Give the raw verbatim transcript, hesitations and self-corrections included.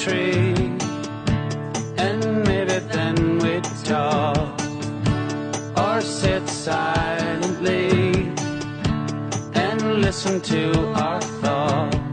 tree, and maybe then we'd talk, or sit silently and listen to our thoughts.